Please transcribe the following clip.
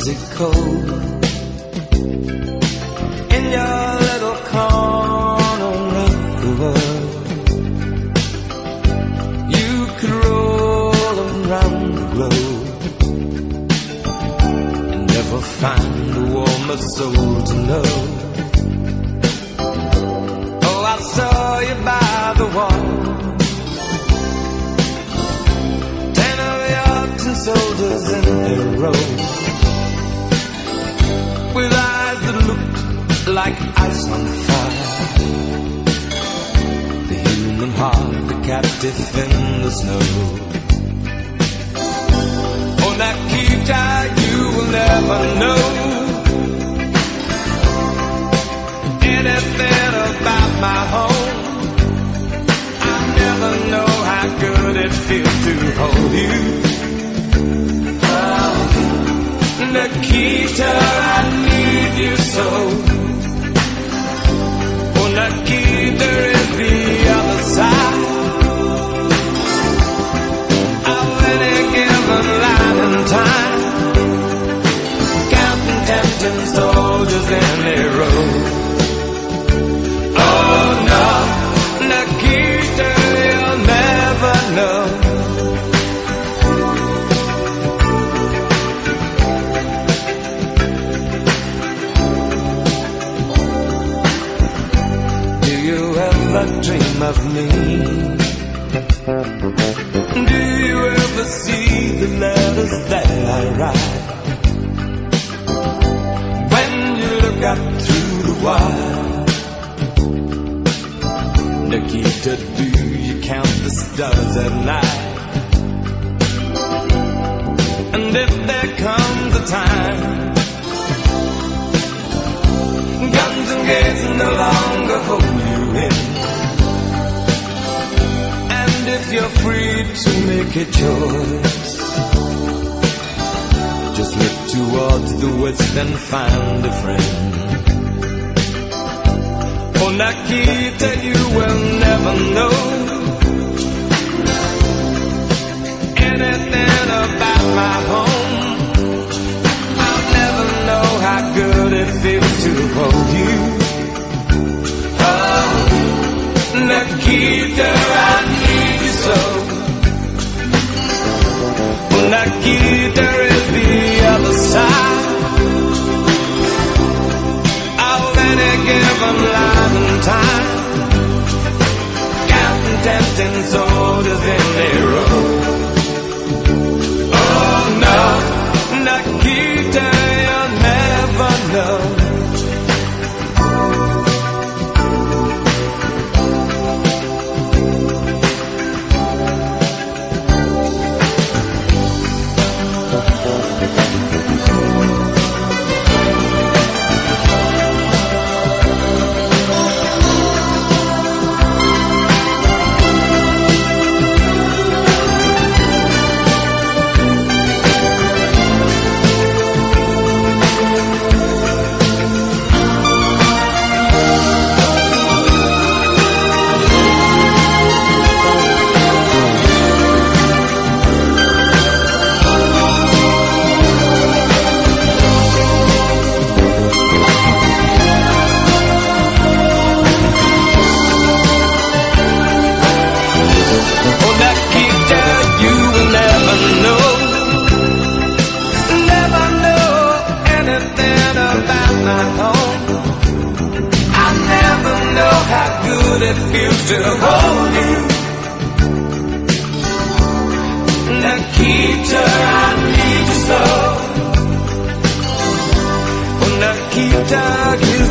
Mexico. In your little corner of the world, you could roll around the globe and never find a warmer soul to know. Oh, I saw you by the wall, 10 of your tin soldiers in their row, with eyes that looked like ice on fire. The human heart, the captive in the snow. Oh, Nikita, you will never know anything about my home. I never know how good it feels to hold you. Oh, Nikita, I need you so. Oh, Nikita is the other side of any given line in time, counting tempting soldiers in a row. Oh no, Nikita, you'll never know. Dream of me? Do you ever see the letters that I write? When you look up through the wire, Nikita, do you count the stars at night? And if there comes a time guns and gates no longer hold you in, if you're free to make a choice, just look towards the west and find a friend. Oh, Nikita, you will never know anything about my home. I'll never know how good it feels to hold you. Oh, Nikita, I need you so. Oh, Nikita is the other side of any given line and time, counting tempting soldiers in a row. Oh no, Nikita, you'll never know. It feels to hold you. Nikita, I need you so. Oh, Nikita, you